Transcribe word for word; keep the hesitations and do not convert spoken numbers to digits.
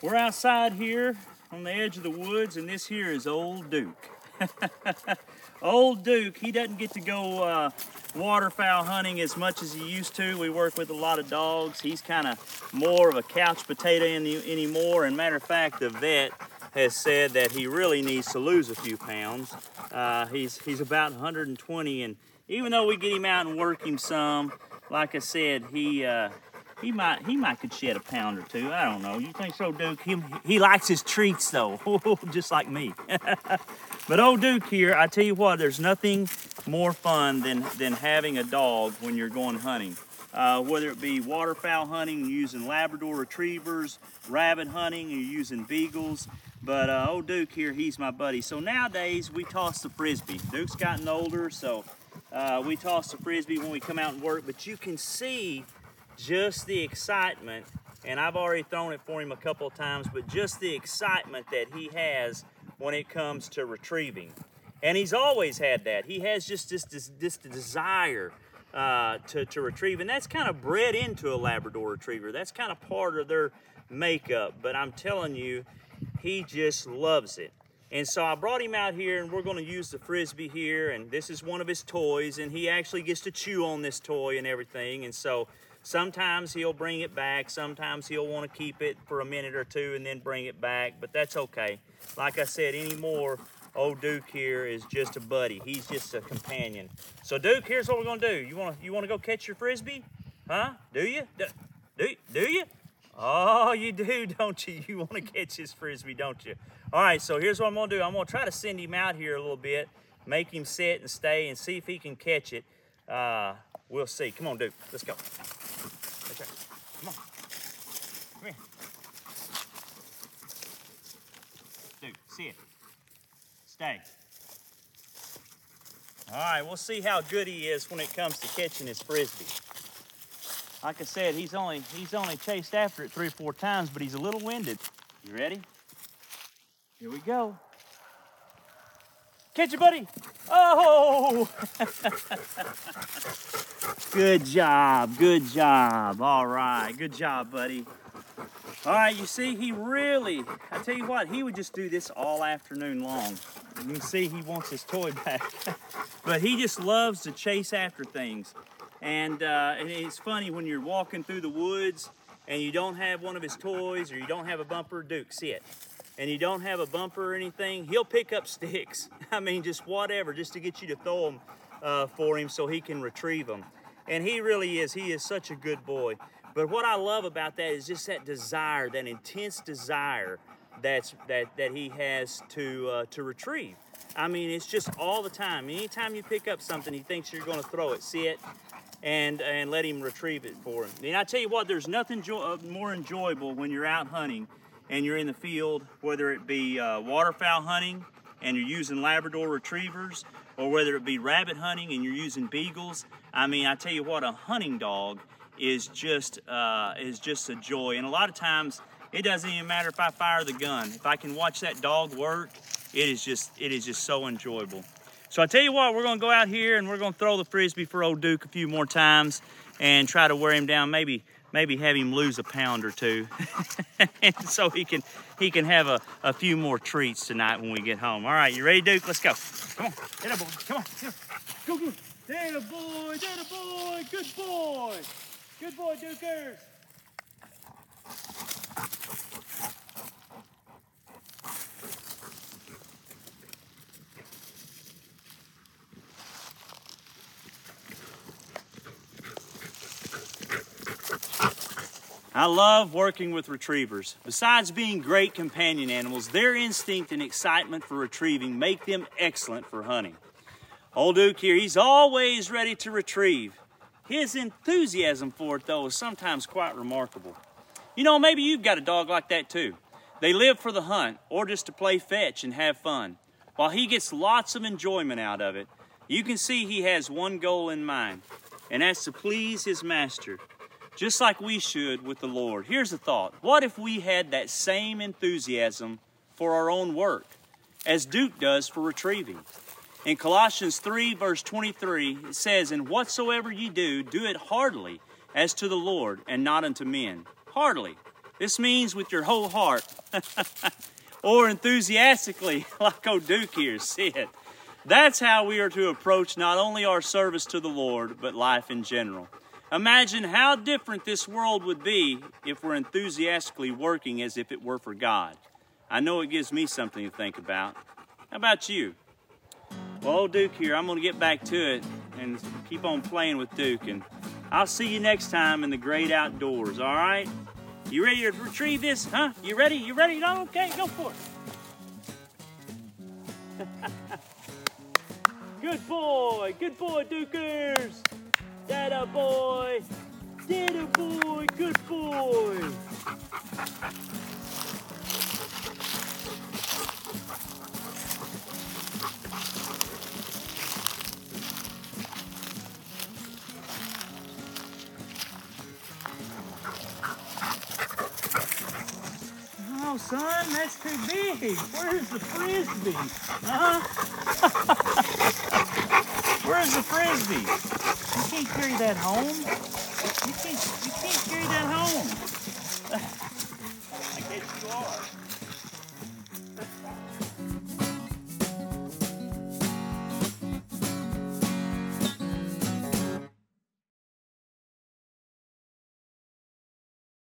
We're outside here on the edge of the woods, and this here is Old Duke. Old Duke, he doesn't get to go uh, waterfowl hunting as much as he used to. We work with a lot of dogs. He's kind of more of a couch potato any, anymore. And matter of fact, the vet has said that he really needs to lose a few pounds. Uh, he's, he's about one hundred twenty, and even though we get him out and work him some, like I said, he uh, he might he might could shed a pound or two. I don't know. You think so, Duke? He, he likes his treats though, just like me. But Old Duke here, I tell you what, there's nothing more fun than than having a dog when you're going hunting. Uh, whether it be waterfowl hunting, using Labrador retrievers, rabbit hunting, you're using beagles. But uh, Old Duke here, he's my buddy. So nowadays we toss the Frisbee. Duke's gotten older, so uh, we toss the Frisbee when we come out and work. But you can see just the excitement, and I've already thrown it for him a couple of times, but just the excitement that he has when it comes to retrieving. And he's always had that. He has just this, this, this desire uh, to, to retrieve, and that's kind of bred into a Labrador Retriever. That's kind of part of their makeup, but I'm telling you, he just loves it. And so I brought him out here, and we're going to use the Frisbee here, and this is one of his toys, and he actually gets to chew on this toy and everything. And so sometimes he'll bring it back, sometimes he'll want to keep it for a minute or two and then bring it back, but that's okay. Like I said, anymore, Old Duke here is just a buddy. He's just a companion. So Duke, here's what we're going to do. You want to you want to go catch your Frisbee? Huh? Do you? Do, do, do you? Oh, you do, don't you? You want to catch his Frisbee, don't you? All right, so here's what I'm going to do. I'm going to try to send him out here a little bit, make him sit and stay and see if he can catch it. Uh, we'll see. Come on, Duke. Let's go. That's right. Come on. Come here. Duke, sit. Stay. All right, we'll see how good he is when it comes to catching his Frisbee. Like I said, he's only he's only chased after it three or four times, but he's a little winded. You ready? Here we go. Catch it, buddy. Oh! Good job, good job. All right, good job, buddy. All right, you see, he really, I tell you what, he would just do this all afternoon long. You can see he wants his toy back. But he just loves to chase after things. And, uh, and it's funny when you're walking through the woods and you don't have one of his toys, or you don't have a bumper. Duke, sit. And you don't have a bumper or anything, he'll pick up sticks. I mean, just whatever, just to get you to throw them uh, for him so he can retrieve them. And he really is, he is such a good boy. But what I love about that is just that desire, that intense desire that's, that, that he has to, uh, to retrieve. I mean, it's just all the time. Anytime you pick up something, he thinks you're gonna throw it. Sit and, and let him retrieve it for him. And I tell you what, there's nothing uh, more enjoyable when you're out hunting and you're in the field, whether it be uh, waterfowl hunting and you're using Labrador retrievers, or whether it be rabbit hunting and you're using beagles. I mean, I tell you what, a hunting dog is just uh, is just a joy. And a lot of times, it doesn't even matter if I fire the gun. If I can watch that dog work, it is just it is just so enjoyable. So I tell you what, we're gonna go out here and we're gonna throw the Frisbee for Old Duke a few more times and try to wear him down. Maybe maybe have him lose a pound or two, and so he can he can have a, a few more treats tonight when we get home. All right, you ready, Duke? Let's go. Come on, get up, boy. Come on, go, go. There, boy, there, boy. Good boy. Good boy, Dukers. I love working with retrievers. Besides being great companion animals, their instinct and excitement for retrieving make them excellent for hunting. Old Duke here, he's always ready to retrieve. His enthusiasm for it, though, is sometimes quite remarkable. You know, maybe you've got a dog like that too. They live for the hunt or just to play fetch and have fun. While he gets lots of enjoyment out of it, you can see he has one goal in mind, and that's to please his master, just like we should with the Lord. Here's the thought. What if we had that same enthusiasm for our own work as Duke does for retrieving? In Colossians three, verse twenty-three, it says, "And whatsoever ye do, do it heartily, as to the Lord, and not unto men." Heartily. This means with your whole heart. Or enthusiastically, like old Duke here said. That's how we are to approach not only our service to the Lord, but life in general. Imagine how different this world would be if we're enthusiastically working as if it were for God. I know it gives me something to think about. How about you? Well, old Duke here, I'm going to get back to it and keep on playing with Duke. And I'll see you next time in the great outdoors, all right? You ready to retrieve this, huh? You ready? You ready? No? Okay, go for it. Good boy. Good boy, Dukers. Dada boy. Dada boy. Good boy. Oh, son, that's too big. Where's the frisbee? Huh? Where's the frisbee? You can't carry that home. You can't, you can't carry that home. I guess you are.